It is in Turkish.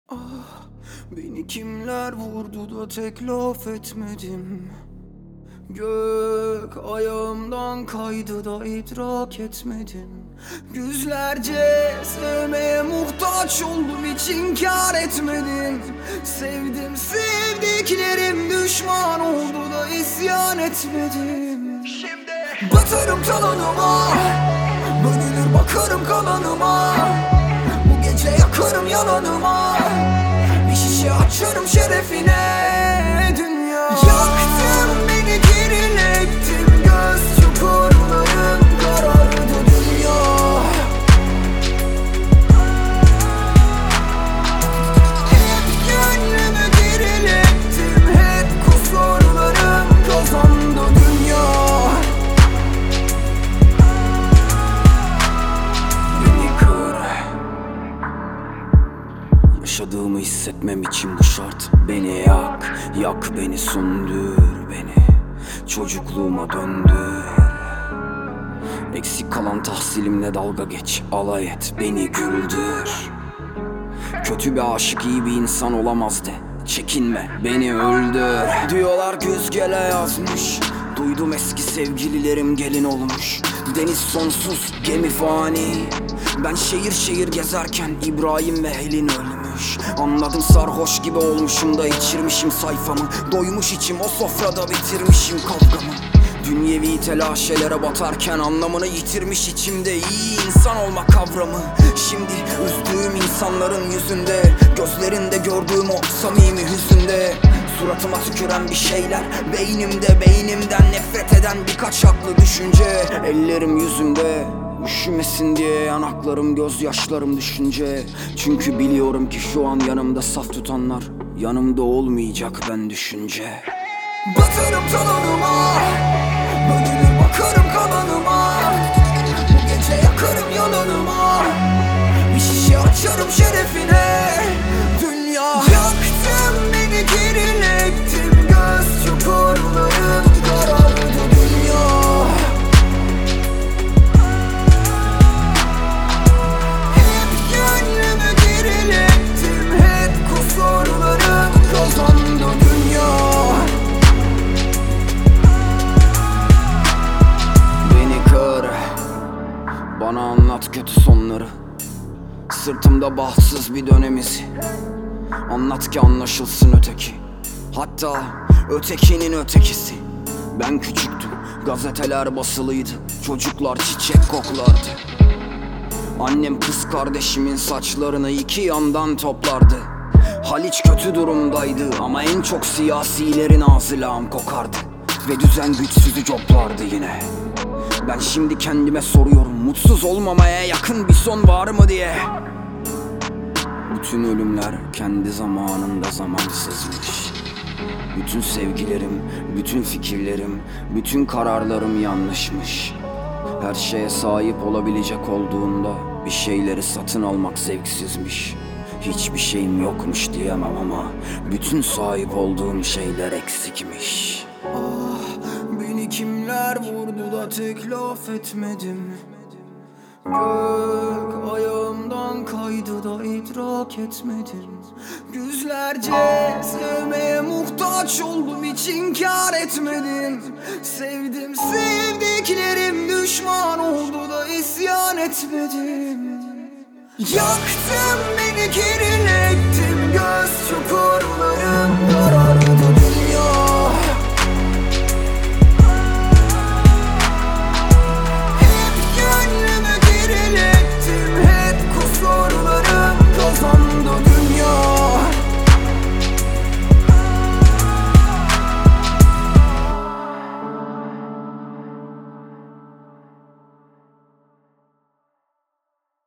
Ah, beni kimler vurdu da tek laf etmedim. Gök ayağımdan kaydı da idrak etmedim. Yüzlerce sevmeye muhtaç oldum, hiç inkar etmedim. Sevdim sevdiklerim düşman oldu da isyan etmedim. Şimdi batarım talanıma, bölünür bakarım kalanıma. Bu gece yakarım yalanıma, bir şişe açarım şerefine dünya. Yaktın beni, gerilettin, göz çukurlarım karardı dünya. Hep gönlümü gerilettim, hep kusurlarım kazandı dünya. Beni kır, yaşadığımı hissetmem için bu şart. Beni yak, yak beni, söndür beni, çocukluğuma döndür. Eksik kalan tahsilimle dalga geç, alay et, beni güldür. Kötü bir aşık iyi bir insan olamaz de, çekinme beni öldür. Diyorlar güz gele yazmış, duydum eski sevgililerim gelin olmuş. Deniz sonsuz, gemi fani. Ben şehir şehir gezerken İbrahim ve Helin ölmüş. Anladım, sarhoş gibi olmuşum da içirmişim sayfamı. Doymuş içim, o sofrada bitirmişim kavgamı. Dünyevi telaşelere batarken anlamını yitirmiş içimde iyi insan olma kavramı. Şimdi üzdüğüm insanların yüzünde, gözlerinde gördüğüm o samimi hüzünde, suratıma tüküren bir şeyler beynimde, beynimden nefret eden birkaç haklı düşünce. Ellerim yüzümde, üşümesin diye yanaklarım gözyaşlarım düşünce. Çünkü biliyorum ki şu an yanımda saf tutanlar yanımda olmayacak ben düşünce. Batarım talanıma, bölünür bakarım kalanıma. Bu gece yakarım yalanıma, bir şişe açarım şerefine dünya. Yaktın beni, gerilettin, göz çukurlarım karardı dünya. Hep gönlümü gerilettim, hep kusurlarım kazandı dünya. Beni kır, bana anlat kötü sonları, sırtımda bahtsız bir dönemizi. Anlat ki anlaşılsın öteki, hatta ötekinin ötekisi. Ben küçüktüm, gazeteler basılıydı, çocuklar çiçek koklardı. Annem kız kardeşimin saçlarını iki yandan toplardı. Haliç kötü durumdaydı ama en çok siyasilerin ağzı lağım kokardı. Ve düzen güçsüzü coplardı yine. Ben şimdi kendime soruyorum, mutsuz olmamaya yakın bir son var mı diye. Bütün ölümler kendi zamanında zamansızmış. Bütün sevgilerim, bütün fikirlerim, bütün kararlarım yanlışmış. Her şeye sahip olabilecek olduğunda bir şeyleri satın almak zevksizmiş. Hiçbir şeyim yokmuş diyemem ama bütün sahip olduğum şeyler eksikmiş. Ah, beni kimler vurdu da tek laf etmedim. Gök ayağımdan kaydı da idrak etmedim. Yüzlerce sevmeye muhtaç oldum, hiç inkar etmedim. Sevdim sevdiklerim düşman oldu da isyan etmedim. Yaktın beni, gerilettin,